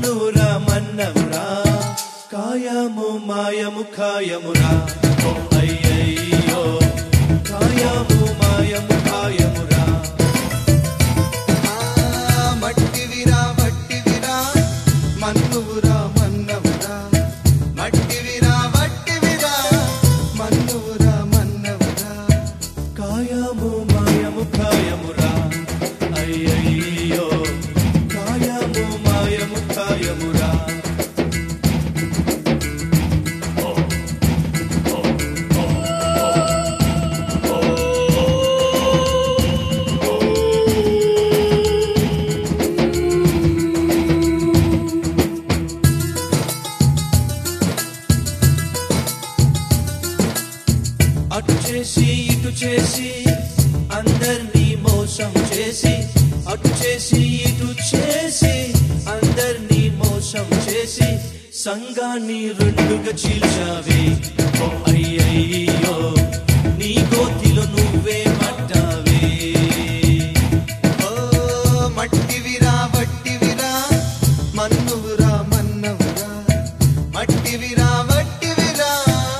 మన్నురా మన్నవురా కాయము మాయము ఖాయమురా అయ్యయ్యో కాయము మాయము ఖాయమురా మట్టివిరా వట్టివిరా మన్నువురా మన్నవురా మట్టివిరా వట్టివిరా మన్నువురా మన్నవురా కాయము మాయము ఖాయమురా అయ్యయ్యో కాయము మాయము ఖాయమురా అటు చేసి ఇటు చేసి అందర్నీ మోసం చేసి అటు చేసి ఇటు చేసి అందర్నీ మోసం చేసి సంఘాన్ని రెండుగా చీల్చావే అయ్యయ్యో నీ గోతిలో నువ్వే మట్టావే మట్టివిరా వట్టివిరా మన్నువురా మన్నవురా మట్టివిరా వట్టివిరా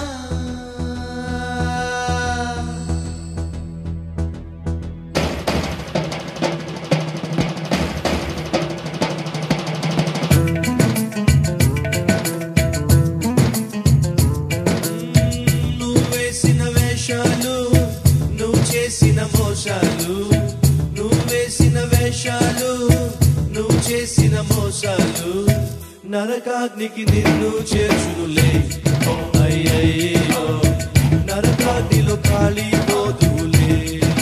నువ్వేసిన వేషాలు నువ్వు చేసిన మోసాలు నువ్వేసిన వేషాలు నువ్వు చేసిన మోసాలు నరకాగ్నికి నిన్ను చేర్చునులే అయ్యయ్యో నరకాగ్నిలో కాలిపోదులే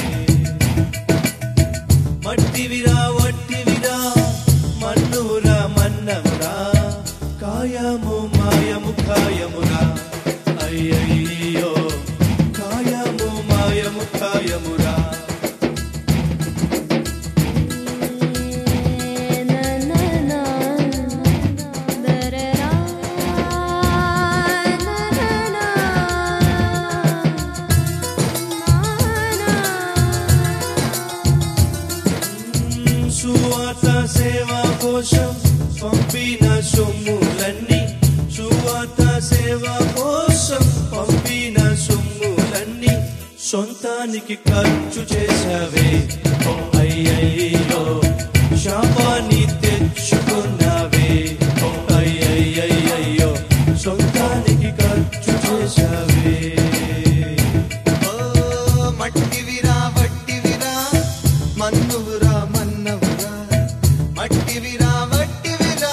మట్టివిరా వట్టివిరా మన్నురా మన్నవురా కాయము మాయము ఖాయమురా అయ్యయ్యో కాయము మాయము ఖాయమురా సువార్త సేవ కోసం పంపిన సొమ్ములన్నీ సువార్త సేవ కోసం పంపిన సొమ్ములన్నీ సొంతానికి ఖర్చు చేసావే అయ్యయ్యో శాపాన్ని తెచ్చుకున్నావే అయ్యయ్యో సొంతానికి ఖర్చు చేసావే మట్టివిరా వట్టివిరా మన్నువురా మన్నవురా మట్టివిరా వట్టివిరా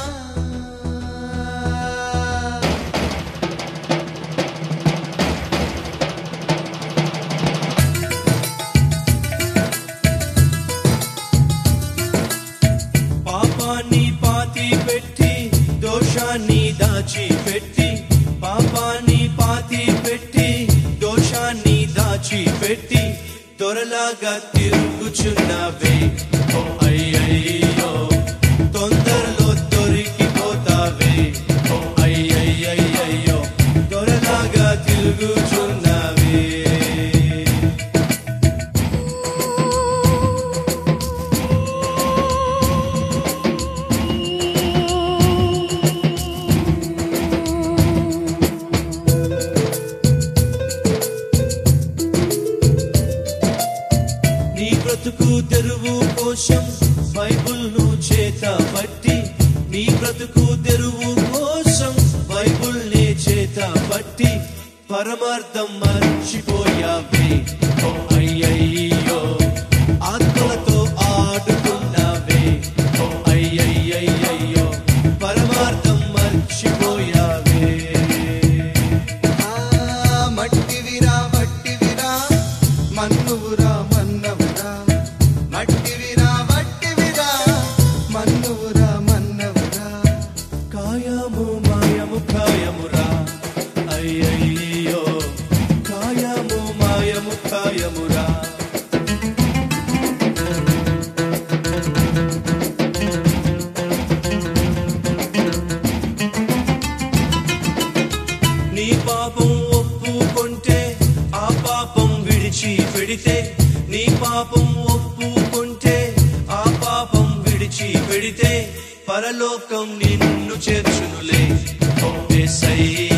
పాపాన్ని పాతి పెట్టి దోషాన్ని దాచిపెట్టి పాపాన్ని పాతి పెట్టి దోషాన్ని దాచిపెట్టి దొరలాగా తిరుగుచున్నావే అయ్యయ్యో తొందరలో దొరికిపోతావే అయ్యయ్యో దొరలాగా తిరుగుచున్నావే నీ బ్రతుకు తెరువు కోసం బైబుల్ను చేత పట్టి నీ బ్రతుకు తెరువు కోసం బైబుల్నే చేత పట్టి పరమార్థం మర్చిపోయావే అయ్యయ్యో ఆత్మలతో ఆడుకున్నావే అయ్యయ్యో పరమార్థం మర్చిపోయావే మట్టివిరా వట్టివిరా మన్నువురా మన్నవురా మట్టివిరా వట్టివిరా మన్నువురా మన్నవురా కాయము మాయము ఖాయమురా అయ్యయ్యో కాయము మాయము ఖాయమురా నిన్ను చేర్చునులే యేసయ్యా